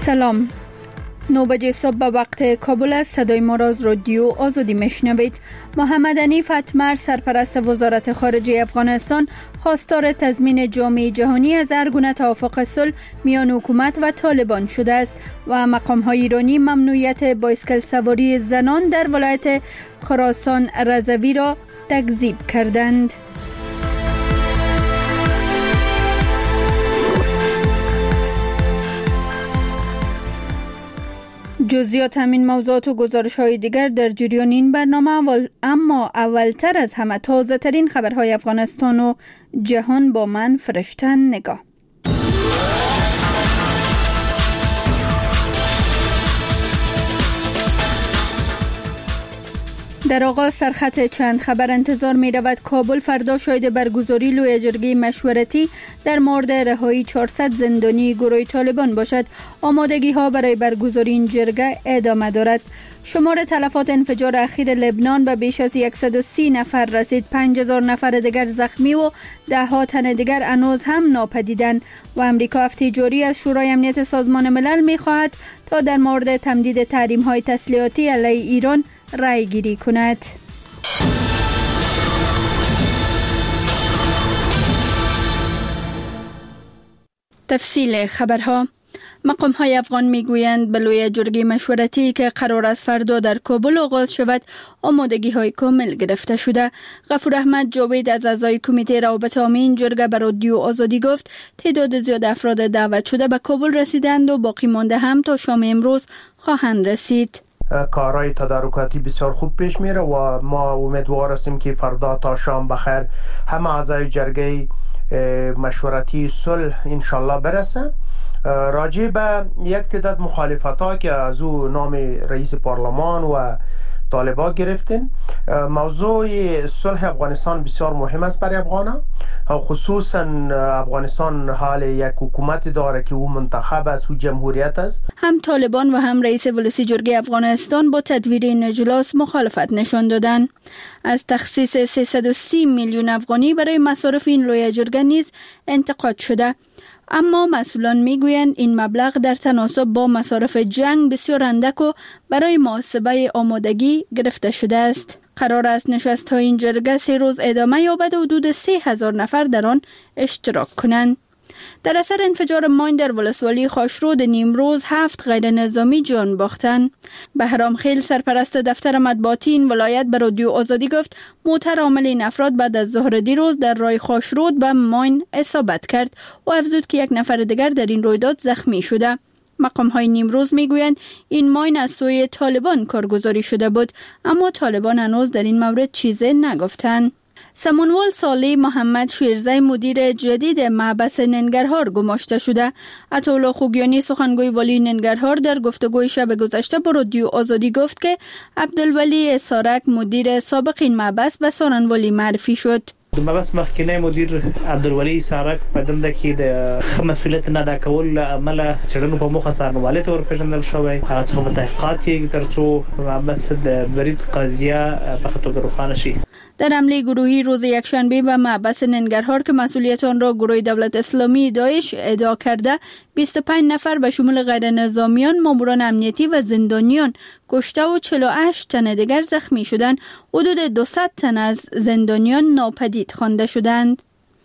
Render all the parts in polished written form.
سلام. 9 بجه صبح به وقت کابل است. صدای ما را از رادیو آزادی میشنوید. محمد حنیف اتمر سرپرست وزارت خارجه افغانستان خواستار تضمین جامعه جهانی از هر گونه توافق صلح میان حکومت و طالبان شده است و مقام‌های ایرانی ممنوعیت بایسکل سواری زنان در ولایت خراسان رضوی را تکذیب کردند. جزئیات همین موضوعات و گزارش‌های دیگر در جریان این برنامه، اما اولتر از همه تازه ترین خبرهای افغانستان و جهان با من فرشته نگاه. در آغاز سرخط چند خبر انتظار می رود. کابل فردا شاهد برگزاری لوی جرگه مشورتی در مورد رهایی 400 زندانی گروه طالبان باشد. آمادگی ها برای برگزاری این جرگه ادامه دارد. شمار تلفات انفجار اخیر لبنان به بیش از 130 نفر رسید. 5000 نفر دیگر زخمی و ده ها تن دیگر هنوز هم ناپدیدند و امریکا هفته جاری از شورای امنیت سازمان ملل می خواهد تا در مورد تمدید تحریم های تسلیحاتی علیه ایران رای گیری کند. تفصیل خبرها. مقام‌های افغان میگویند به لوی جرگه مشورتی که قرار است فردا در کابل آغاز شود آمادگی‌های کامل گرفته شده. غفور احمد جاوید از اعضای کمیته روابط عامه این جرگه به رادیو آزادی گفت تعداد زیاد افراد دعوت شده به کابل رسیدند و باقی مانده هم تا شام امروز خواهند رسید. کارهای تدارکاتی بسیار خوب پیش میره و ما امیدوار هستیم که فردا تا شام بخیر همه اعضای جرگه مشورتی صلح انشالله برسه. راجع به یک تعداد مخالفت ها که از او نام رئیس پارلمان و طالبان گرفتین، موضوع صلح افغانستان بسیار مهم است برای افغانا، خصوصا افغانستان حال یک حکومت داره که او منتخب است و جمهوریت است. هم طالبان و هم رئیس ولسی جرگه افغانستان با تدویر این اجلاس مخالفت نشان دادند. از تخصیص 330 میلیون افغانی برای مصارف این لوی جرگه نیز انتقاد شده، اما مسئولان میگویند این مبلغ در تناسب با مصارف جنگ بسیار اندک و برای محاسبه آمادگی گرفته شده است. قرار است نشست‌های این جرگه 3 روز ادامه یابد و حدود 3000 نفر در آن اشتراک کنند. در اثر انفجار ماین در ولسوالی خاشرود نیمروز 7 غیر نظامی جان باختند. بهرام خیل سرپرست دفتر مطبوعاتی این ولایت به رادیو آزادی گفت موتر حامل این افراد بعد از ظهر دیروز در راه خاشرود به ماین اصابت کرد و افزود که یک نفر دیگر در این رویداد زخمی شده. مقام‌های نیمروز میگویند این ماین از سوی طالبان کارگزاری شده بود، اما طالبان هنوز در این مورد چیزی نگفتند. سمنوال صالح محمد شیرزی مدیر جدید محبس ننگرهار گماشته شده. عطاالله خوگیانی سخنگوی والی ننگرهار در گفتگوی شب گذشته با رادیو آزادی گفت که عبدالولی اسارک مدیر سابق این محبس به سارنوالی معرفی شد. د محبس مخکنی مدیر عبدالولی اسارک په دنده کې د مسؤلیت نه ادا کول له عمله څېړنو په موخه سارنوالۍ ته ورپېژندل شوی. هغه څخه په تحقیقات کېږي تر څو محبس د برید قضیه په ښه توګه روښانه شي. در حمله گروهی روز یکشنبه به محبس ننگرهار که مسئولیت آن را گروه دولت اسلامی داعش ادعا کرده 25 نفر به شمول غیر نظامیان، ماموران امنیتی و زندانیان کشته و 48 تن دیگر زخمی شدند. حدود 200 تن از زندانیان ناپدید خوانده شدند.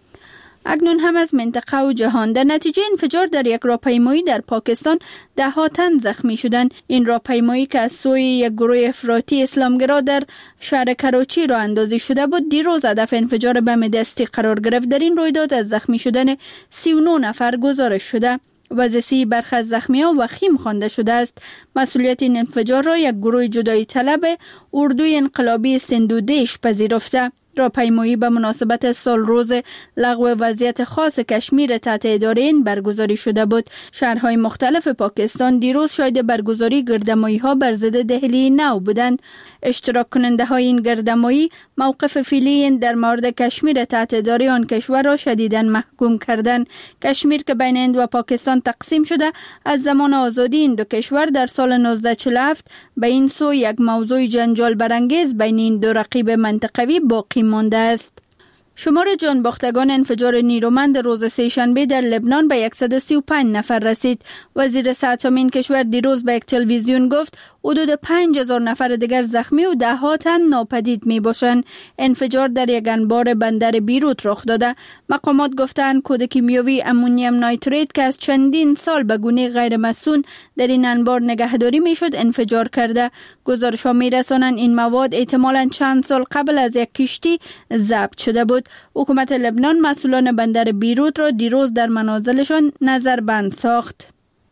اکنون هم از منطقه و جهان. در نتیجه انفجار در یک راهپیمایی در پاکستان 10 تن زخمی شدند. این راهپیمایی که از سوی یک گروه افراطی اسلامگرا در شهر کراچی راه اندازی شده بود دیروز هدف انفجار بم دستی قرار گرفت. در این رویداد از زخمی شدن 39 نفر گزارش شده. وضعیت برخی از زخمیان وخیم خوانده شده است. مسئولیت این انفجار را یک گروه جدایی طلب اردوی انقلابی سندودیش پذیرفته. راهپیمایی به مناسبت سال روز لغو وضعیت خاص کشمیر تحت اداره این برگزاری شده بود. شهرهای مختلف پاکستان دیروز شاهد برگزاری گردمایی ها بر ضد دهلی نو بودند. اشتراک کننده های این گردمایی موقف فعلی در مورد کشمیر تحت اداره آن کشور را شدیداً محکوم کردند. کشمیر که بین هند و پاکستان تقسیم شده از زمان آزادی این دو کشور در سال 1947 به این سو یک موضوع جنجال برانگیز بین این دو رقیب منطقوی باقی مانده است. شمار جان باختگان انفجار نیرومند روز سه‌شنبه در لبنان به 135 نفر رسید. وزیر صحت این کشور دیروز به یک تلویزیون گفت حدود 5000 نفر دیگر زخمی و ده‌ها تن ناپدید می باشند. انفجار در یک انبار بندر بیروت رخ داده. مقامات گفتند کود کیمیاوی امونیم نایتریت که از چندین سال به گونه غیر مسئول در این انبار نگهداری می شد انفجار کرده. گزارش‌ها می رسانند این مواد احتمالاً چند سال قبل از یک کشتی ضبط شده بود. حکومت لبنان مسئولان بندر بیروت را دیروز در منازلشان نظربند ساخت.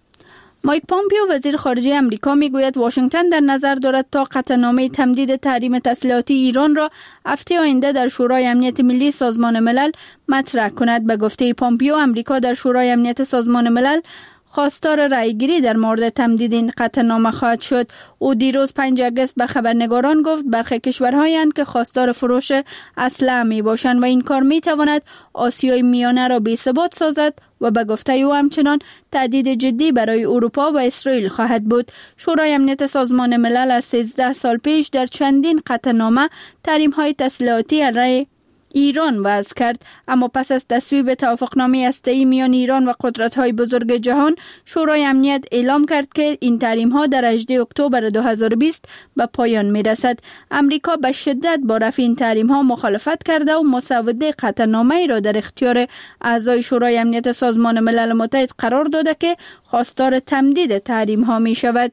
مایک پامپیو وزیر خارجه امریکا میگوید واشنگتن در نظر دارد تا قطعنامه تمدید تحریم تسلیحاتی ایران را هفته آینده در شورای امنیت ملی سازمان ملل مطرح کند. به گفته پامپیو امریکا در شورای امنیت سازمان ملل خواستار رأیگیری در مورد تمدید این قطعنامه خواهد شد. او دیروز 5 آگوست به خبرنگاران گفت برخی کشورهایی هستند که خواستار فروش اسلحه می باشند و این کار می تواند آسیای میانه را بی‌ثبات سازد و به گفته او همچنان تهدید جدی برای اروپا و اسرائیل خواهد بود. شورای امنیت سازمان ملل از 13 سال پیش در چندین قطعنامه تحریم‌های تسلیحاتی علیه ایران وضع کرد، اما پس از تصویب توافقنامه هسته‌ای میان ایران و قدرت‌های بزرگ جهان، شورای امنیت اعلام کرد که این تحریم‌ها در 18 اکتبر 2020 به پایان می‌رسد. امریکا به شدت با رفع این تحریم‌ها مخالفت کرده و مسوده قطعنامه‌ای را در اختیار اعضای شورای امنیت سازمان ملل متحد قرار داده که خواستار تمدید تحریم‌ها می‌شود.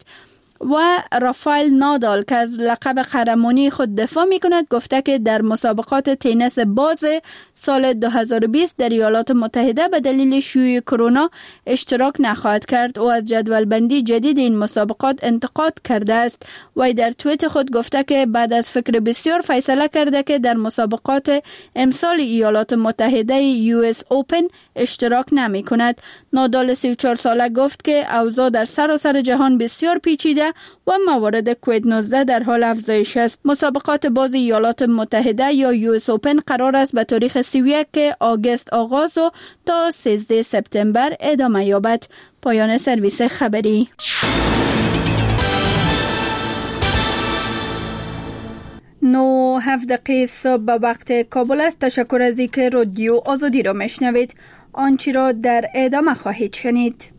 و رافائل نادال که از لقب قهرمانی خود دفاع می کند گفته که در مسابقات تنیس باز سال 2020 در ایالات متحده به دلیل شیوع کرونا اشتراک نخواهد کرد و از جدولبندی جدید این مسابقات انتقاد کرده است. و در توییت خود گفته که بعد از فکر بسیار فیصله کرده که در مسابقات امسال ایالات متحده US Open اشتراک نمی کند. نادال 34 ساله گفت که اوضاع در سراسر جهان بسیار پیچیده و موارد کووید 19 در حال افزایش است. مسابقات باز ایالات متحده یا US Open قرار است به تاریخ 31 آگوست آغاز و تا 13 سپتامبر ادامه یابد. پایان سرویس خبری. 9:07 صبح به وقت کابل است. تشکر از اینکه رادیو آزادی را میشنوید. آنچه را در ادامه خواهید شنید.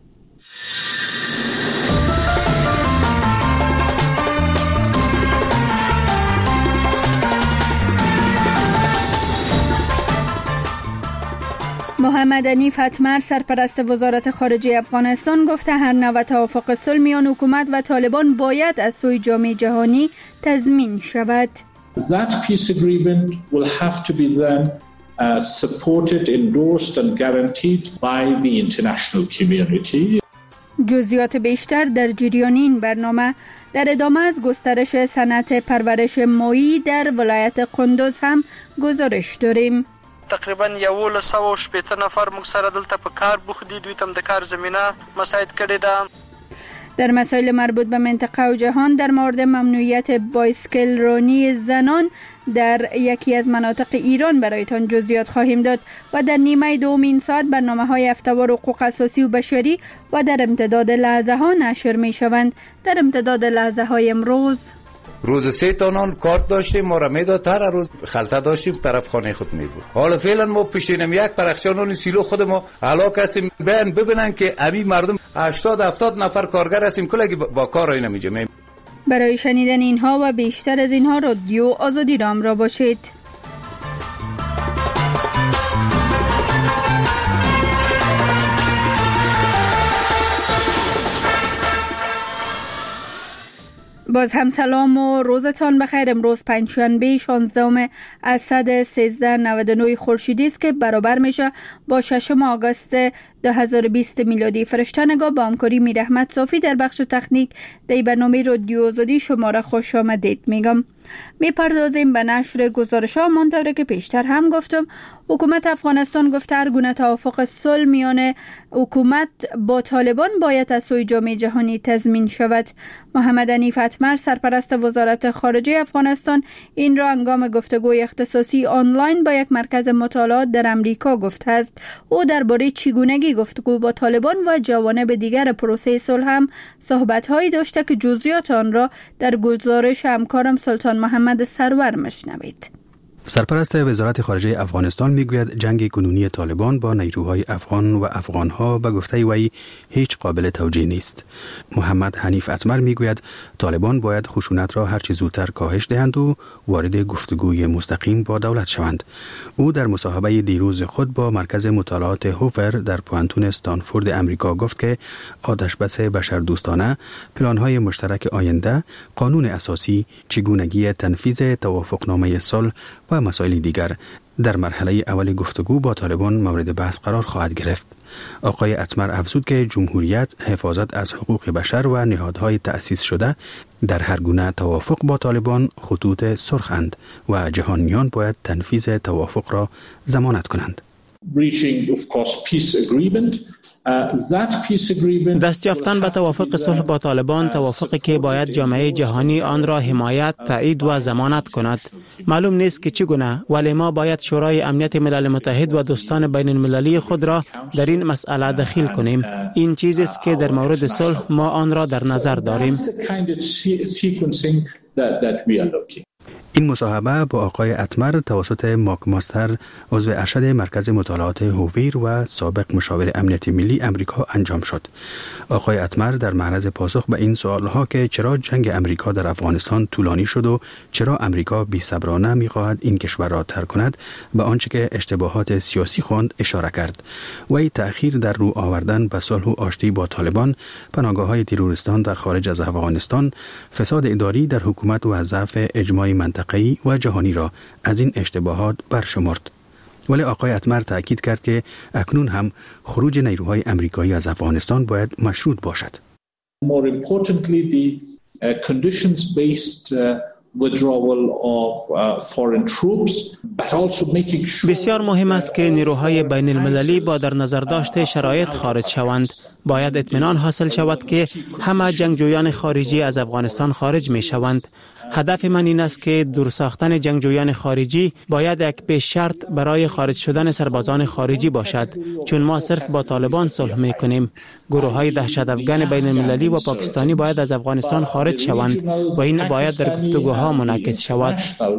محمد حنیف اتمر سرپرست وزارت خارجه افغانستان گفته هر نوع توافق صلح میان حکومت و طالبان باید از سوی جامعه جهانی تضمین شود. That peace agreement will have to be then supported, endorsed and guaranteed by the international community. جزئیات بیشتر در جریان این برنامه. در ادامه از گسترش صنعت پرورش ماهی در ولایت قندوز هم گزارش داریم. تقریبا 1180 نفر موږ سره دلته په کار بوخت دي، دوی تم د کار زمينه مساعد کړي ده. در مسائل مربوط به منطقه و جهان در مورد ممنوعیت بایسکل رانی زنان در یکی از مناطق ایران برایتان جزئیات خواهیم داد و در نیمه دوم این ساعت برنامه‌های هفته‌وار حقوق اساسی و بشری و در امتداد لحظه ها نشر می شوند. در امتداد لحظه های امروز روز 3 تانان کارت داشتیم، ما را میداد، هر روز خلطه داشتیم، طرف خانه خود میبود. حالا فعلا ما پیشینم یک پرخشانان سیلو خود ما هلاک هستیم. ببینن که امی مردم 80-70 نفر کارگر هستیم، کلگی با کار رای نمیجه. برای شنیدن اینها و بیشتر از اینها رادیو آزادی را همراه باشید. باز هم سلام و روزتان بخیر. امروز پنجشنبه 16 اسد 1399 خورشیدی است که برابر میشه با 6 آگوست 2020 میلادی. فرشته نگاه با همکاری میر احمد صافی در بخش تکنیک در برنامه رادیو آزادی شما را خوش آمدید میگم. میپردازیم به نشر گزارش‌ها. منطوری که پیشتر هم گفتم، حکومت افغانستان گفته هر گونه توافق صلح میان حکومت با طالبان باید از سوی جامعه جهانی تضمین شود. محمد حنیف اتمر سرپرست وزارت خارجه افغانستان این را هنگام گفتگوی اختصاصی آنلاین با یک مرکز مطالعات در امریکا گفته است. او درباره چگونگی گفتگو با طالبان و جوانب دیگر پروسه صلح هم صحبت‌هایی داشته که جزئیات آن را در گزارش همکارم سلطان محمد سرور مشنوید. سرپرست وزارت خارجه افغانستان میگوید جنگ کنونی طالبان با نیروهای افغان و افغانها به گفته وی هیچ قابل توجیه نیست. محمد حنیف اتمر میگوید طالبان باید خشونت را هر چه زودتر کاهش دهند و وارد گفتگوی مستقیم با دولت شوند. او در مصاحبه دیروز خود با مرکز مطالعات هوور در پوانتون استانفورد امریکا گفت که آتشبس بشردوستانه، پلان‌های مشترک آینده، قانون اساسی، چگونگی تنفیذ توافقنامه صلح و مسائل دیگر در مرحله اول گفتگو با طالبان مورد بحث قرار خواهد گرفت. آقای اتمر افزود که جمهوریت، حفاظت از حقوق بشر و نهادهای تأسیس شده در هر گونه توافق با طالبان خطوط سرخند و جهانیان باید تنفیذ توافق را ضمانت کنند. دست یافتن به توافق صلح با طالبان، توافقی که باید جامعه جهانی آن را حمایت، تایید و ضمانت کند. معلوم نیست که چگونه، ولی ما باید شورای امنیت ملل متحد و دوستان بین المللی خود را در این مسئله دخیل کنیم. این چیزی است که در مورد صلح ما آن را در نظر داریم. این مصاحبه با آقای اتمر توسط ماک ماستر، عضو ارشد مرکز مطالعات هوویر و سابق مشاور امنیت ملی امریکا انجام شد. آقای اتمر در معرض پاسخ به این سوالها که چرا جنگ امریکا در افغانستان طولانی شد و چرا امریکا بی‌صبرانه می‌خواهد این کشور را ترک کند، به آنچه که اشتباهات سیاسی خواند اشاره کرد. وی تأخیر در رو آوردن به صلح و آشتی با طالبان، پناهگاه‌های تروریستان در خارج از افغانستان، فساد اداری در حکومت و ضعف اجماع منطقه‌ای و جهانی را از این اشتباهات برشمرد. ولی آقای اتمر تأکید کرد که اکنون هم خروج نیروهای امریکایی از افغانستان باید مشروط باشد. More importantly, the conditions-based withdrawal of foreign troops, but also making sure بسیار مهم است که نیروهای بین المللی با در نظر داشت شرایط خارج شوند. باید اطمینان حاصل شود که همه جنگجویان خارجی از افغانستان خارج می شوند. هدف من این است که دور ساختن جنگجویان خارجی باید یک پیش شرط برای خارج شدن سربازان خارجی باشد، چون ما صرف با طالبان صلح می کنیم. گروه های دهشت افغان بین المللی و پاکستانی باید از افغانستان خارج شوند و این باید در گفتگوها منعکس شود.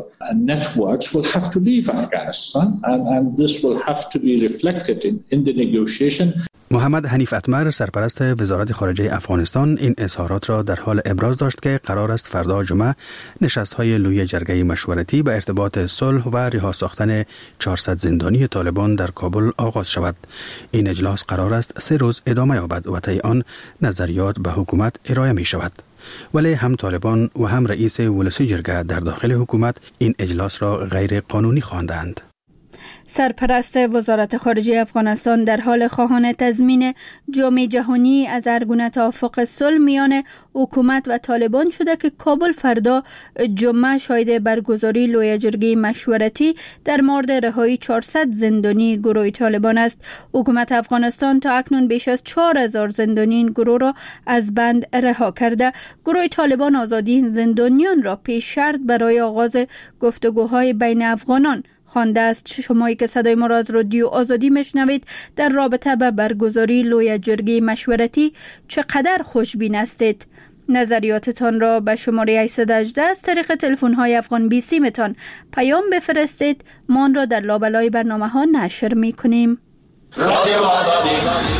محمد حنیف اتمر، سرپرست وزارت خارجه افغانستان، این اظهارات را در حال ابراز داشت که قرار است فردا جمعه نشست‌های لوی جرگه مشورتی به ارتباط صلح و رها ساختن 400 زندانی طالبان در کابل آغاز شود. این اجلاس قرار است 3 روز ادامه یابد و طی آن نظریات به حکومت ارائه می شود. ولی هم طالبان و هم رئیس ولسی جرگه در داخل حکومت این اجلاس را غیر قانونی خواندند. سرپرست وزارت خارجه افغانستان در حال خواهان تضمین جامعه جهانی از هر گونه توافق صلح میان حکومت و طالبان شده که کابل فردا جمعه شاهد برگزاری لوی جرگه مشورتی در مورد رهایی 400 زندانی گروه طالبان است. حکومت افغانستان تا اکنون بیش از 4000 زندانی این گروه را از بند رها کرده. گروه طالبان آزادی زندانیان را پیش شرط برای آغاز گفتگوهای بین افغانان خوانده است. شمایی که صدای ما را از رادیو آزادی میشنوید در رابطه با برگزاری لوی جرگه مشورتی چقدر خوشبین هستید؟ نظریاتتان را به شماره 818 از طریق تلفن‌های افغان بی سی متان پیام بفرستید. ما آن را در لابلای برنامه‌ها نشر می‌کنیم. رادیو آزادی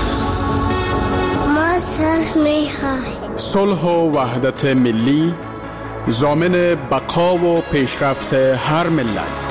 ما صلح و وحدت ملی ضامن بقا و پیشرفت هر ملت.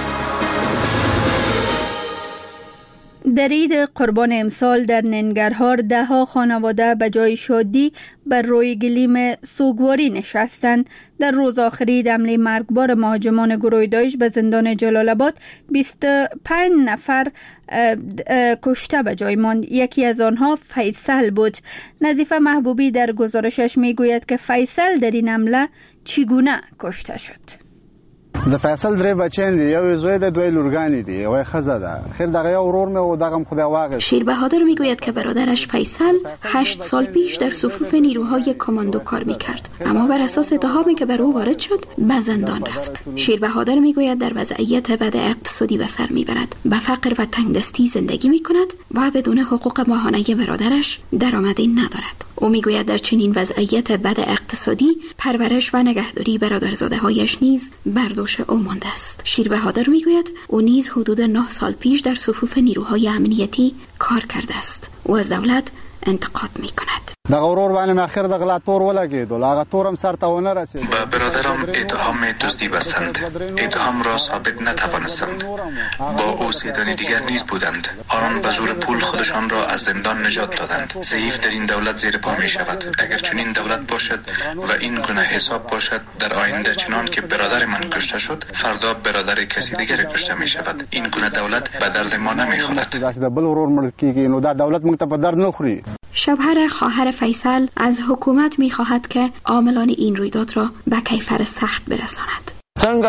در عید قربان امسال در ننگرهار 10 خانواده به جای شادی بر روی گلیم سوگواری نشستند. در روز آخری حمله مرگبار مهاجمان گروه داعش به زندان جلال آباد 25 نفر کشته به جای ماند. یکی از آنها فیصل بود. نظیفه محبوبی در گزارشش میگوید که فیصل در این حمله چگونه کشته شد. د فیصل درې بچیان دي، یو زوی د دوی لورګانی دي، یو خزه ده. خیر دغه یو ورور مې و دغه خدای واغ. شیر بهادر میگوید که برادرش فیصل 8 سال پیش در صفوف نیروهای کاماندو کار میکرد، اما بر اساس اتهامی که بر او وارد شد به زندان رفت. شیر بهادر میگوید در وضعیت بد اقتصادی به سر میبرد، به فقر و تنگدستی زندگی میکند و بدون حقوق ماهانه برادرش درآمدی ندارد. او میگوید در چنین وضعیت بد اقتصادی پرورش و نگهداری برادرزاده‌هایش نیز بر دوش او مانده است. شیر بهادر میگوید او نیز حدود 9 سال پیش در صفوف نیروهای امنیتی کار کرده است. او از دولت انتقاد میکند. دغه ورور باندې مخیر د غلا تور ولګېدل، هغه تورم سرته ونه رسید. به برادرم اتهام دزدی بستند. اتهام را ثابت نتوانستند. با او 3 تن دیگر نیز بودند. آنان به زور پول خودشان را از زندان نجات دادند. ضعیف در این دولت زیر پا می شود. اگر چنین دولت باشد و این گونه حساب باشد در آینده چنان که برادر من کشته شد، فردا برادر کسی دیگر کشته می شود. این گونه دولت به درد ما نمیخورد. بل ورور مړ کیږي نو دا دولت موږ ته په درد نه خوري. شوهر خواهر فیصل از حکومت می‌خواهد که عاملان این رویداد را به کیفر سخت برساند. این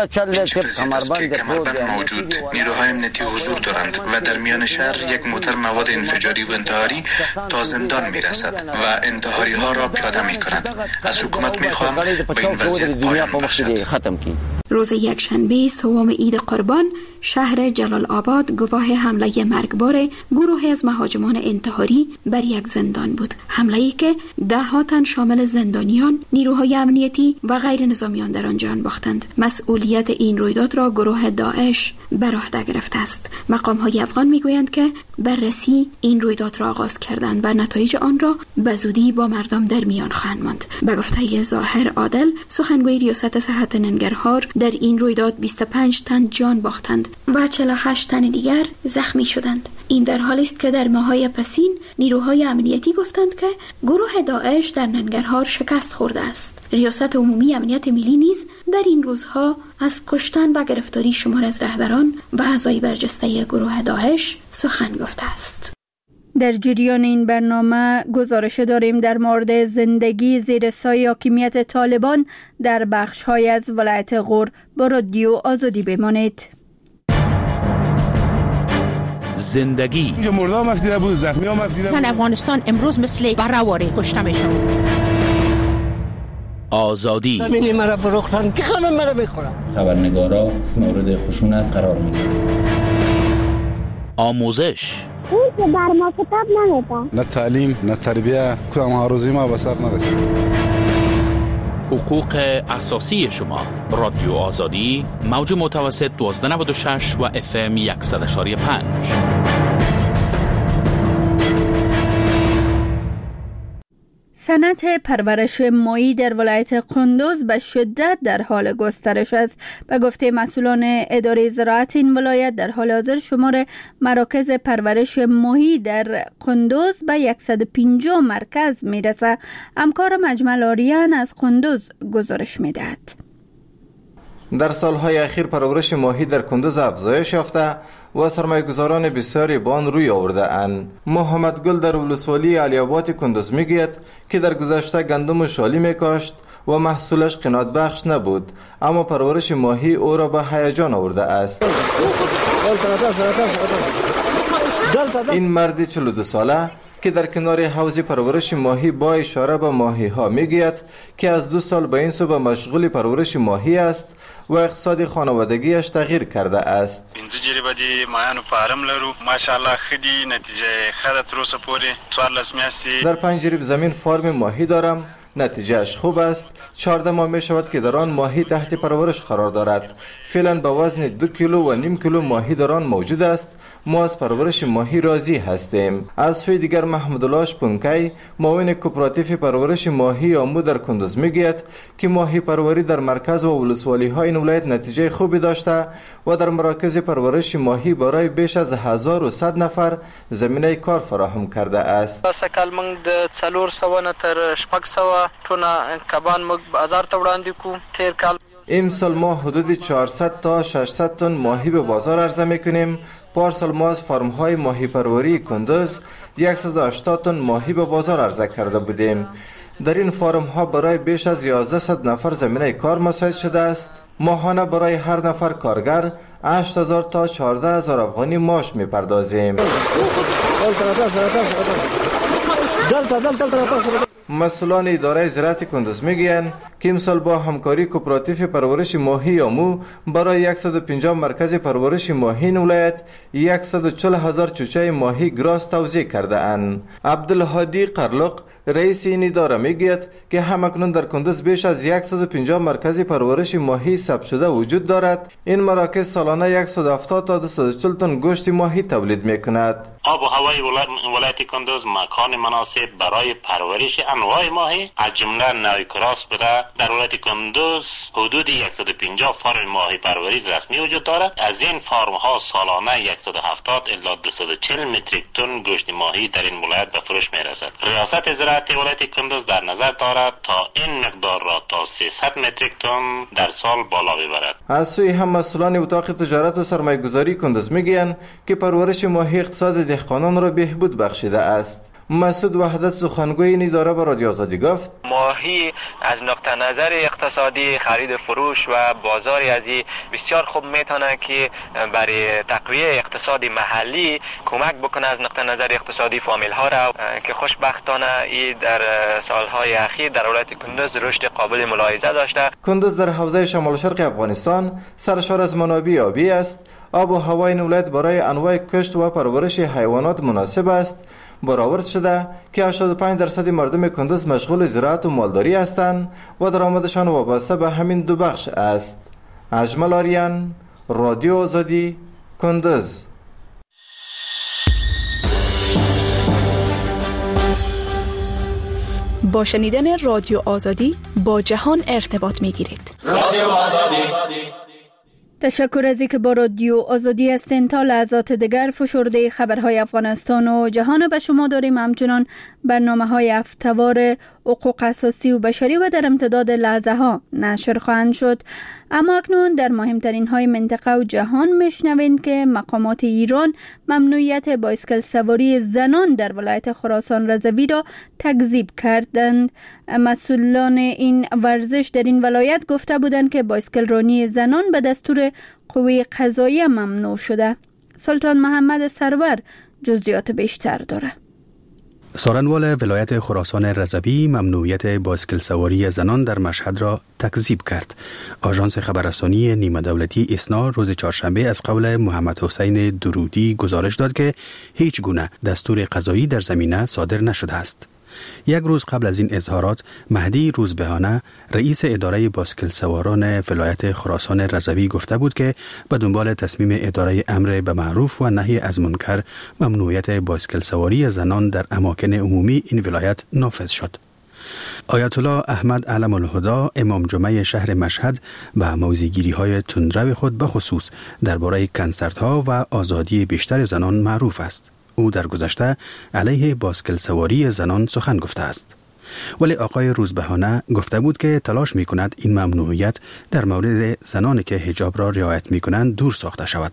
کمربند موجود، نیروهای امنیتی حضور دارند و در میان شهر یک موتر مواد انفجاری و انتحاری تا زندان میرسد و انتحاری ها را پیاده میکند. از حکومت میخواهم به این وضعیت پایان بخشد. روز یکشنبه سوم عید قربان شهر جلال آباد گواه حمله مرگبار گروهی از مهاجمان انتحاری بر یک زندان بود. حمله‌ای که 10 تن شامل زندانیان، نیروهای امنیتی و غیر نظامیان در آن جان باختند. مسئولیت این رویداد را گروه داعش بر عهده گرفته است. مقام‌های افغان میگویند که بررسی این رویداد را آغاز کردند و نتایج آن را به زودی با مردم در میان خواهند ماند. به گفته ظاهر عادل، سخنگوی ریاست صحت ننگرهار، در این رویداد 25 تن جان باختند و 48 تن دیگر زخمی شدند. این در حالی است که در ماه‌های پسین نیروهای امنیتی گفتند که گروه داعش در ننگرهار شکست خورده است. ریاست عمومی امنیت ملی نیز در این روزها از کشتن و گرفتاری شمار از رهبران و اعضای برجسته گروه داعش سخن گفته است. در جریان این برنامه گزارش داریم در مورد زندگی زیر سایه حاکمیت طالبان در بخش‌های از ولایت غور. با رادیو آزادی بمانید. زندگی مردم مفیده بود، زخمی ها مفیده بود. زن افغانستان امروز مثل بره‌واره کشته میشن. آزادی زمینی مرا فروختن که خانم مرا بخورم. خبرنگارا مورد خشونت قرار میگیرن. آموزش اون که بر ما کتاب نمیده. نه تعلیم نه تربیه، کدام هاروزی ما به سر نرسید. حقوق اساسی شما. رادیو آزادی، موج متوسط 1296 و FM 100.5. صنعت پرورش ماهی در ولایت قندوز به شدت در حال گسترش است. به گفته مسئولان اداره زراعت این ولایت، در حال حاضر شمار مراکز پرورش ماهی در قندوز به 150 مرکز میرسه. همکار مجمل آریان از قندوز گزارش میدهد. در سالهای اخیر پرورش ماهی در کندوز افزایش یافته و سرمایه‌گذاران بسیاری به آن روی آورده اند. محمد گل در ولسوالی علی آباد کندوز میگوید که در گذشته گندم و شالی میکاشت و محصولش قناعت بخش نبود، اما پرورش ماهی او را به هیجان آورده است. این مرد 42 ساله که در کنار حوض پرورش ماهی با اشاره به ماهی ها میگوید که از 2 سال به این سو به مشغول پرورش ماهی است و اقتصاد خانوادگیش تغییر کرده است. پنځه جریبه دی ماهیانو فارم لرو، ماشاءالله خدي نتیجه خره تر اوسه پورې 14 میاشتې. در 5 جریب زمین فارم ماهی دارم، نتیجهش خوب است. 14 ماه می شود که در آن ماهی تحت پرورش قرار دارد. فعلا به وزن 2 کیلو و نیم کیلو ماهی در آن موجود است. ما از پرورش ماهی راضی هستیم. از سوی دیگر محمد الله شپونکی، معاون کوپراتیو پرورش ماهی آمو در کندوز میگوید که ماهی پروری در مرکز و ولسوالی های این ولایت نتیجه خوبی داشته و در مراکز پرورش ماهی برای بیش از 1100 نفر زمینه کار فراهم کرده است. سکل موږ د 400 نه تر 600 ټونه کبان موږ بازار ته وړاندې کو. تیر کال امسال ما حدود 400 تا 600 تن ماهی به بازار عرضه میکنیم. پارسال ما از فارم های ماهی پروری کندوز 180 تن ماهی به بازار عرضه کرده بودیم. در این فارم ها برای بیش از 1100 نفر زمینه کار مساعد شده است. ماهانه برای هر نفر کارگر 8000 تا 14000 افغانی معاش میپردازیم. مسئولان اداره زراعت کندوز میگویند که امسال با همکاری کوپراتیو پرورش ماهی آمو برای 150 مرکز پرورش ماهی این ولایت 140,000 چوچه ماهی گراس توزیع کرده اند. عبدالهادی قرلق رئیس این اداره میگوید که همکنون در کندوز بیش از 150 مرکز پرورش ماهی ثبت شده وجود دارد. این مراکز سالانه 170 تا 240 تن گوشت ماهی تولید میکند. آب و هوای ولایت کندوز مکان مناسب برای پرورش انواع ماهی از جمله نوع کراس بوده. در ولایت کندوز حدود 150 فرم ماهی پروری رسمی وجود دارد. از این فرم ها سالانه 170 الی 240 متریک تن گوشت ماهی در این ولایت به فروش میرسد. ریاست زراعت ولایت کندوز در نظر دارد تا این مقدار را تا 300 متریک تن در سال بالا ببرد. از سوی هم مسئولان اتاق تجارت و سرمایه گذاری کندوز میگویند که پرورش ماهی اقتصاد دهقانان را بهبود بخشیده است. مسعود وحدت سخنگوی این اداره به رادیو آزادی گفت ماهی از نقطه نظر اقتصادی خرید فروش و بازاری ازی بسیار خوب میتونه که برای تقویه اقتصاد محلی کمک بکنه از نقطه نظر اقتصادی فامیل ها را که خوشبختانه ای در سالهای اخیر در ولایت کندوز رشد قابل ملاحظه داشته. کندوز در حوزه شمال شرق افغانستان سرشار از منابع آبی است. آب و هوای این ولایت برای انواع کشت و پرورش حیوانات مناسب است. برآورد شده که 85% مردم کندوز مشغول زراعت و مالداری هستند و درآمدشان وابسته به همین دو بخش است. اجمل آریان، رادیو آزادی، کندوز. با شنیدن رادیو آزادی با جهان ارتباط می‌گیرید. رادیو آزادی. تشکر از اینکه با رادیو آزادی هستین. تا لحظات دیگر فشرده خبرهای افغانستان و جهان به شما داریم. همچنان برنامه‌های هفته‌وار حقوق اساسی و بشری و در امتداد لحظه ها نشر خواهند شد. اما اکنون در مهمترین های منطقه و جهان میشنوید که مقامات ایران ممنوعیت بایسکل سواری زنان در ولایت خراسان رضوی را تکذیب کردند. مسئولان این ورزش در این ولایت گفته بودند که بایسکل رانی زنان به دستور قوه قضاییه ممنوع شده. سلطان محمد سرور جزئیات بیشتر داره. سارنوال ولایت خراسان رضوی ممنوعیت بایسکل سواری زنان در مشهد را تکذیب کرد. آژانس خبررسانی نیمه دولتی اسنا روز چهارشنبه از قول محمد حسین درودی گزارش داد که هیچ گونه دستور قضایی در زمینه صادر نشده است. یک روز قبل از این اظهارات مهدی روزبهانه رئیس اداره بایسکل سواران ولایت خراسان رضوی گفته بود که به دنبال تصمیم اداره امر به معروف و نهی از منکر ممنوعیت بایسکل سواری زنان در اماکن عمومی این ولایت نافذ شد. آیت الله احمد علم الهدا امام جمعه شهر مشهد به موضع‌گیری‌های تندرو خود به خصوص درباره کنسرت‌ها و آزادی بیشتر زنان معروف است. او در گذشته علیه بایسکل سواری زنان سخن گفته است. ولی آقای روزبهانه گفته بود که تلاش می کند این ممنوعیت در مورد زنانی که حجاب را رعایت می کنند دور ساخته شود.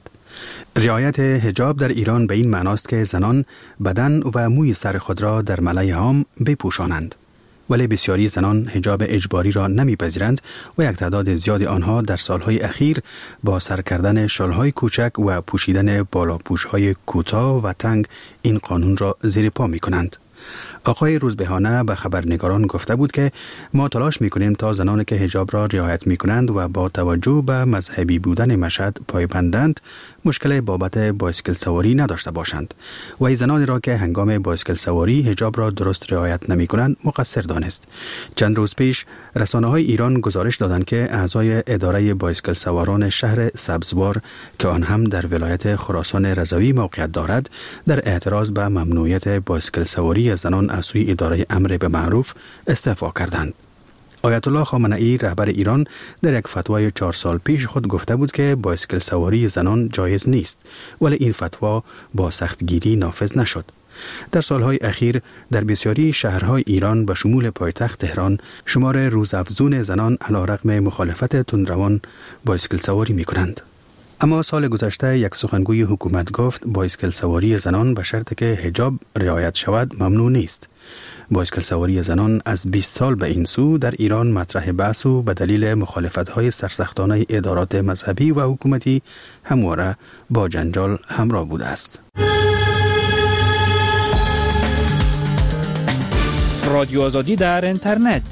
رعایت حجاب در ایران به این معناست که زنان بدن و موی سر خود را در ملأ عام بپوشانند. ولی بسیاری زنان حجاب اجباری را نمیپذیرند و یک تعداد زیاد آنها در سالهای اخیر با سر کردن شالهای کوچک و پوشیدن بالاپوشهای کوتاه و تنگ این قانون را زیر پا می کنند. آقای روزبهانه به خبرنگاران گفته بود که ما تلاش می‌کنیم تا زنانی که حجاب را رعایت می‌کنند و با توجه به مذهبی بودن مشهد پایبندند مشکل بابت بایسکل سواری نداشته باشند و زنانی را که هنگام بایسکل سواری حجاب را درست رعایت نمی‌کنند مقصر دانست. چند روز پیش رسانه‌های ایران گزارش دادند که اعضای اداره بایسکل سواران شهر سبزوار که آن هم در ولایت خراسان رضوی موقعیت دارد در اعتراض به ممنوعیت بایسکل سواری زنان از سوی اداره امر به معروف استعفا کردند. آیت الله خامنه‌ای رهبر ایران در یک فتوای 4 سال پیش خود گفته بود که بایسکل سواری زنان جایز نیست، ولی این فتوا با سختگیری نافذ نشد. در سالهای اخیر در بسیاری شهرهای ایران به شمول پایتخت تهران شمار روزافزون زنان علیرغم مخالفت تندروان بایسکل سواری می‌کنند. اما سال گذشته یک سخنگوی حکومت گفت بایسکل سواری زنان به شرطی که حجاب رعایت شود ممنوع نیست. بایسکل سواری زنان از 20 سال به این سو در ایران مطرح بحث و به دلیل مخالفت‌های سرسختانه ادارات مذهبی و حکومتی همواره با جنجال همراه بوده است. رادیو آزادی در اینترنت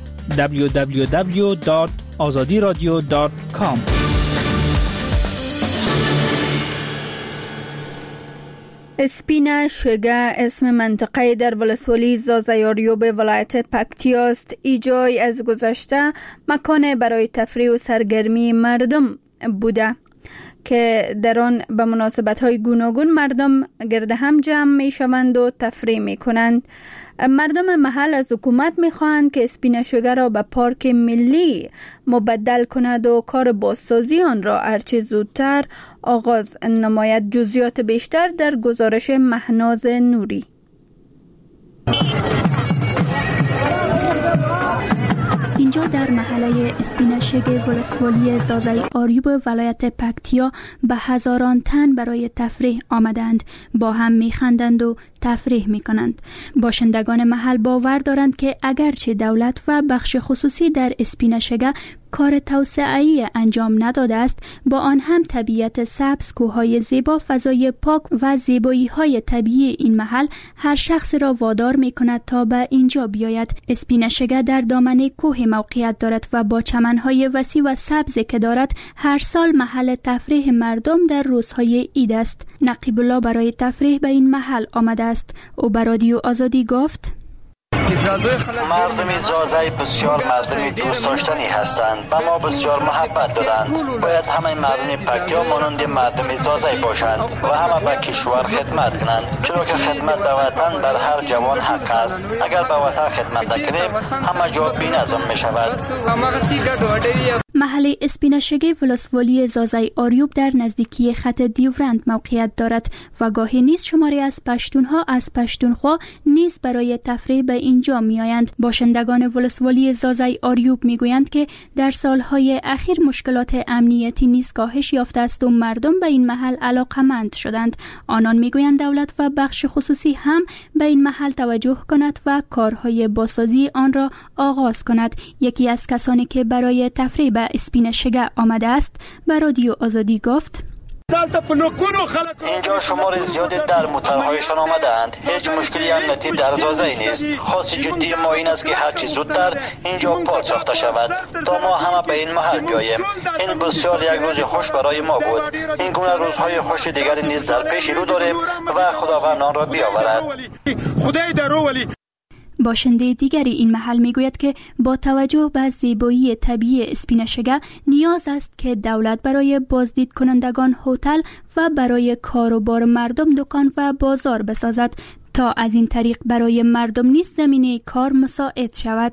www.azadiradio.com. اسپینا شگا اسم منطقه در ولسوالی زازای آریوب ولایت پکتیا است. ایجای از گذشته مکان برای تفریح و سرگرمی مردم بوده که در آن به مناسبت‌های گوناگون مردم گرد هم جمع می‌شوند و تفریح می‌کنند. مردم محل از حکومت می‌خواهند که اسپینا شگا را به پارک ملی مبدل کند و کار بازسازی آن را هرچه زودتر آغاز نماید. جزئیات بیشتر در گزارش مهناز نوری. اینجا در محله اسپینا شگا ولسوالی زازای آریوب ولایت پکتیا به هزاران تن برای تفریح آمدند. با هم میخندند و تفریح میکنند. باشندگان محل باور دارند که اگرچه دولت و بخش خصوصی در اسپینا شگا کار توسعه‌ای انجام نداده است، با آن هم طبیعت سبز، کوههای زیبا، فضای پاک و زیبایی‌های طبیعی این محل هر شخص را وادار می‌کند تا به اینجا بیاید. اسپینا شگا در دامنه کوه موقعیت دارد و با چمن‌های وسیع و سبز که دارد هر سال محل تفریح مردم در روزهای عید است. نقیب الله برای تفریح به این محل آمده است. او به رادیو آزادی گفت: مردم زازای بسیار مردم دوست داشتنی هستند، به ما بسیار محبت دادند. باید همه مردم پکتیا مانند مردم زازای باشند و همه به کشور خدمت کنند، چرا که خدمت به وطن بر هر جوان حق است. اگر به وطن خدمت نکنیم همه جا بی‌نظم می شود. محله اسپینا شگا ولسوالی زازای آریوب در نزدیکی خط دیورند موقعیت دارد و گاهی نیز شماری از پشتونها از پشتونخوا نیز برای تفریح به اینجا می آیند. باشندگان ولسوالی زازای آریوب می گویند که در سالهای اخیر مشکلات امنیتی نیز کاهش یافته است و مردم به این محل علاقمند شدند. آنان می گویند دولت و بخش خصوصی هم به این محل توجه کند و کارهای بازسازی آن را آغاز کند. یکی از کسانی که برای تفریح به اسپینا شگا آمده است به رادیو آزادی گفت: اینجا شمار زیادی در موترهایشان آمدند. هیچ مشکلی امنیتی در زازای نیست. خاص جدی ما این است که هرچی زودتر اینجا پارک ساخته شود تا ما همه به این محل بیاییم. این بسیار یک روز خوش برای ما بود. این گونه روزهای خوش دیگری نیز در پیش رو داریم و خداوند آن را بیاورد. خدای درو ولی. باشنده دیگری این محل میگوید که با توجه به زیبایی طبیعی اسپینا شگا نیاز است که دولت برای بازدید کنندگان هتل و برای کاروبار مردم دکان و بازار بسازد تا از این طریق برای مردم نیز زمینه کار مساعد شود.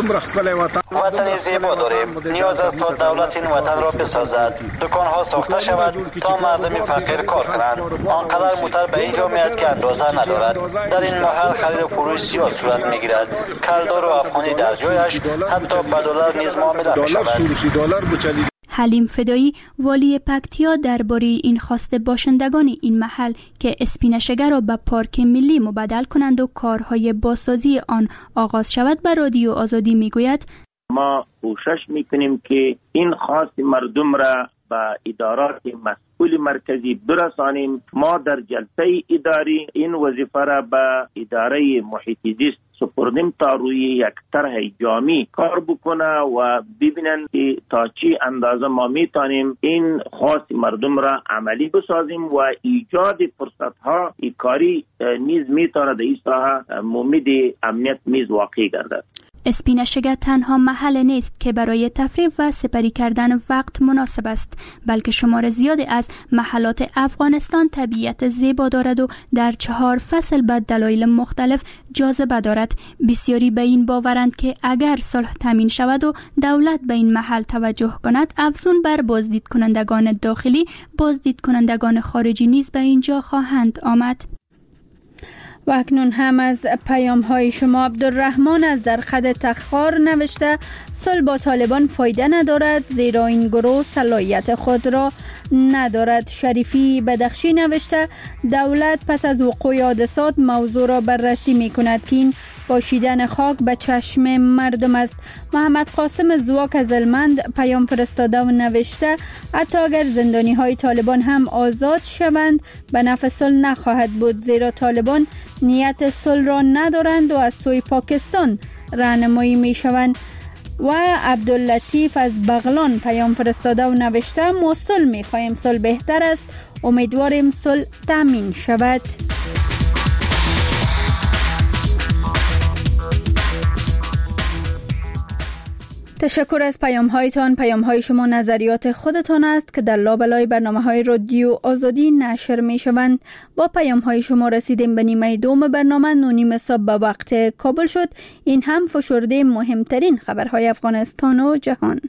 وطن زیبا داریم. نیاز است تا دولت این وطن را بسازد. دکان‌ها ساخته شود تا مردم فقیر کار کنند. آنقدر موتر به اینجا میاد که اندازه ندارد. در این محل خرید و فروش زیاد صورت میگیرد. کلدار و افغانی در جایش، حتی به دلار نیز معامله می‌شود. حلیم فدایی والی پکتیا درباره این خواست باشندگان این محل که اسپینا شگا را به پارک ملی مبدل کنند و کارهای بازسازی آن آغاز شود به رادیو آزادی میگوید: ما کوشش میکنیم که این خواست مردم را به ادارات مسئول مرکزی برسانیم. ما در جلسه اداری این وظیفه را به اداره محیط زیست سپردیم تا روی یک طرح جامع کار بکنه و ببینن که تا چی اندازه ما میتونیم این خواست مردم را عملی بسازیم و ایجاد فرصت‌ها کاری نیز میتونه در این ساحه ممید امنیت نیز واقع گردد. اسپینا شگا تنها محل نیست که برای تفریح و سپری کردن وقت مناسب است، بلکه شمار زیادی از محلات افغانستان طبیعت زیبا دارد و در 4 فصل به دلایل مختلف جاذبه دارد. بسیاری به این باورند که اگر صلح تامین شود و دولت به این محل توجه کند، افزون بر بازدید کنندگان داخلی، بازدید کنندگان خارجی نیز به اینجا خواهند آمد. و اکنون هم از پیام های شما. عبدالرحمن از در خط تخار نوشته: صلح با طالبان فایده ندارد زیرا این گروه صلاحیت خود را ندارد. شریفی بدخشی نوشته: دولت پس از وقوع حادثات موضوع را بررسی می کند که این پاشیدن خاک به چشم مردم است. محمد قاسم زواک از المند پیام فرستاده و نوشته: حتی اگر زندانی های طالبان هم آزاد شوند به نفع صلح نخواهد بود زیرا طالبان نیت صلح را ندارند و از سوی پاکستان راهنمایی می شوند. و عبداللطیف از بغلان پیام فرستاده و نوشته ما صلح می‌خواهیم، صلح بهتر است، امیدواریم صلح تامین شود. تشکر از پیام‌هایتان. پیام‌های شما نظریات خودتان است که در لابلای برنامه‌های رادیو آزادی نشر می‌شوند. با پیام‌های شما رسیدیم به نیمه دوم برنامه. 9:30 صبح به وقت کابل شد. این هم فشرده مهمترین خبرهای افغانستان و جهان.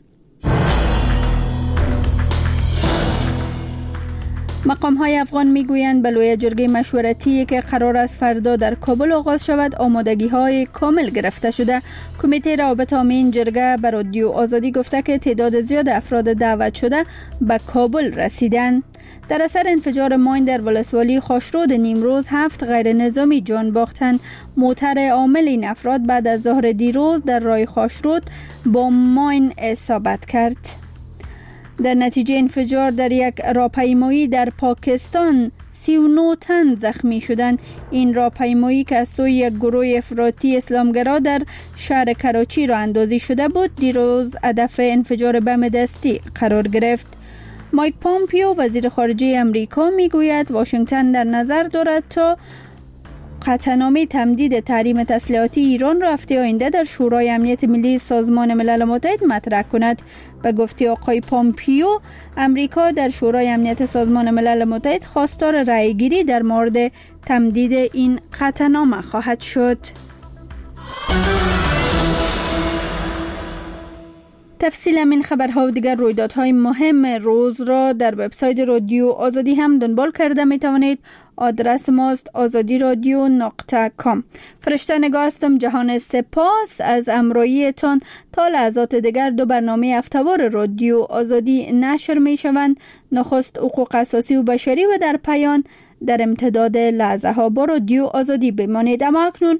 مقام‌های افغان میگویند به لوی جرگه مشورتی که قرار است فردا در کابل آغاز شود آمادگی‌های کامل گرفته شده. کمیته روابط عامه این جرگه به رادیو آزادی گفته که تعداد زیاد افراد دعوت شده به کابل رسیدند. در اثر انفجار ماین در ولسوالی خاشرود نیمروز 7 غیر نظامی جان باختند. موتر عامل این افراد بعد از ظهر دیروز در راه خاشرود با ماین اصابت کرد. در نتیجه انفجار در یک راهپیمایی در پاکستان 39 تن زخمی شدند. این راهپیمایی که از سوی یک گروه افراطی اسلامگرا در شهر کراچی راه اندازی شده بود دیروز هدف انفجار بم دستی قرار گرفت. مایک پومپیو وزیر خارجه امریکا میگوید واشنگتن در نظر دارد تا قطعنامه تمدید تحریم تسلیحاتی ایران را هفته آینده در شورای امنیت ملی سازمان ملل متحد مطرح کند. به گفته آقای پومپیو، امریکا در شورای امنیت سازمان ملل متحد خواستار رأیگیری در مورد تمدید این قطعنامه خواهد شد. تفصیل این خبرها و دیگر رویدادهای مهم روز را در وبسایت رادیو آزادی هم دنبال کرده می توانید. آدرس ماست azadiradyo.com. فرشته نگاه هستم. جهان سپاس از همراهیتان. تا لحظات دیگر 2 برنامه هفته‌وار رادیو آزادی نشر می شوند. نخست حقوق اساسی و بشری و در پایان در امتداد لحظه ها با رادیو آزادی بمانید. اما اکنون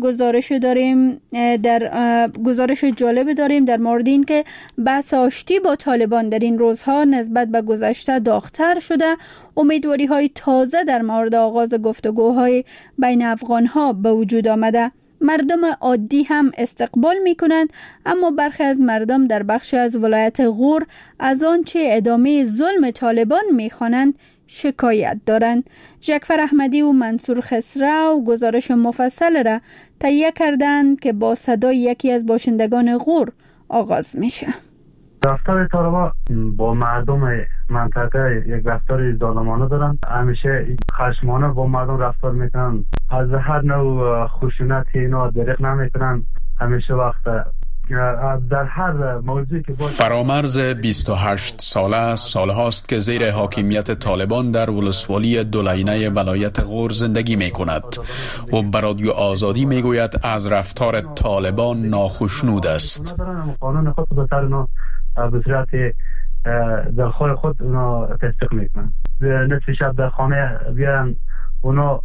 گزارش جالب داریم در مورد این که بحث آشتی با طالبان در این روزها نسبت به گذشته داغ‌تر شده. امیدواری های تازه در مورد آغاز گفتگوهای بین افغان ها به وجود آمده. مردم عادی هم استقبال می کنند، اما برخی از مردم در بخش از ولایت غور از آنچه ادامه ظلم طالبان می خوانند شکایت دارند. جعفر احمدی و منصور خسرو گزارش مفصل را تهیه کردند که با صدای یکی از باشندگان غور آغاز میشه. رفتار طالبان با مردم منطقه یک رفتار ظالمانه دارن. همیشه خشمانه با مردم رفتار میکنن. از هر نوع خشونت اینا دریغ نمیکنن. همیشه وقت در هر موضوعی که فرامرز 28 ساله سالهاست که زیر حاکمیت طالبان در ولسوالی دولینه ولایت غور زندگی می کند و به رادیو آزادی می گوید از رفتار طالبان ناخشنود است. قانون خود به سر به صورت دلخواه خود اونا تصدیق می کنند. نصف شب در خانه بیان اونا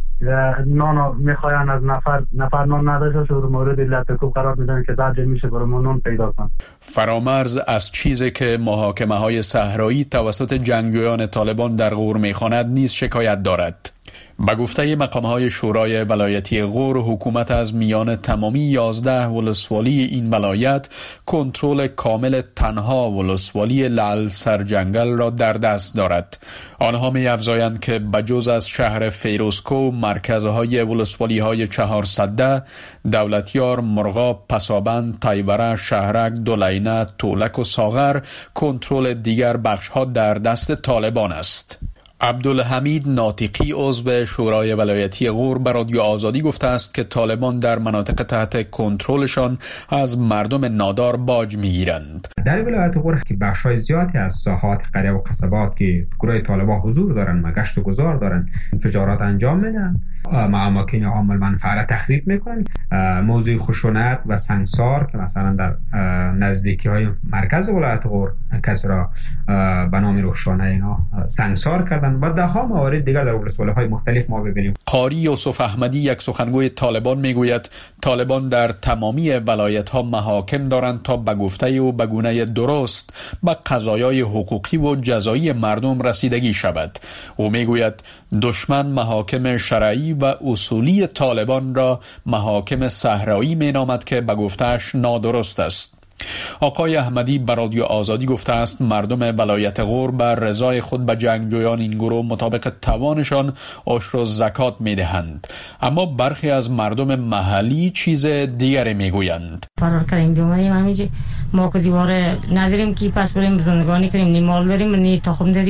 نان میخواین از نفر نان نداشته شد مورد لطکوب قرار میدن که درجه میشه برای نان پیدا کن. فرامرز از چیزی که محاکمه های صحرایی توسط جنگجویان طالبان در غور میخواند نیز شکایت دارد. به گفته مقام‌های شورای ولایتی غور، حکومت از میان تمامی 11 ولسوالی این ولایت کنترل کامل تنها ولسوالی لعل سرجنگل را در دست دارد. آنها می‌افزایند که بجز از شهر فیروزکو، مرکزهای ولسوالی‌های 400 دولتیار، مرغاب، پسابند، تایوره، شهرک، دولینه، تولک و ساغر، کنترل دیگر بخش‌ها در دست طالبان است. عبدالحمید ناطقی عضو شورای ولایتی غور به رادیو آزادی گفته است که طالبان در مناطق تحت کنترلشان از مردم نادار باج میگیرند. در ولایت غور که بخش‌های زیادی از ساحات قریه و قصبات که گروه طالبان حضور دارند و گشت و گذار دارند انفجارات انجام میدن، اماکن عامل منفعه تخریب میکنن. موضوع خشونت و سنگسار که مثلا در نزدیکی‌های مرکز ولایت غور کسی را به نام روشانه اینا سنگسار کردن و ده ها موارد دیگر در ولسوالی‌های مختلف ما ببینیم. قاری یوسف احمدی یک سخنگوی طالبان میگوید طالبان در تمامی ولایت‌ها محاکم دارند تا به گفته او به گونه درست به قضایای حقوقی و جزایی مردم رسیدگی شود. او میگوید دشمن محاکم شرعی و اصولی طالبان را محاکم صحرایی مینامد که به گفته‌اش نادرست است. آقای احمدی بر رادیو آزادی گفته است مردم ولایت غور بر رضای خود به جنگجویان این گروه مطابق توانشان عشر و زکات میدهند، اما برخی از مردم محلی چیز دیگری میگویند. فرار کردیم بیومدیم همینجا، ما که دیواره نداریم که پس بریم زندگانی کنیم، نی مال داریم نی تخم داریم.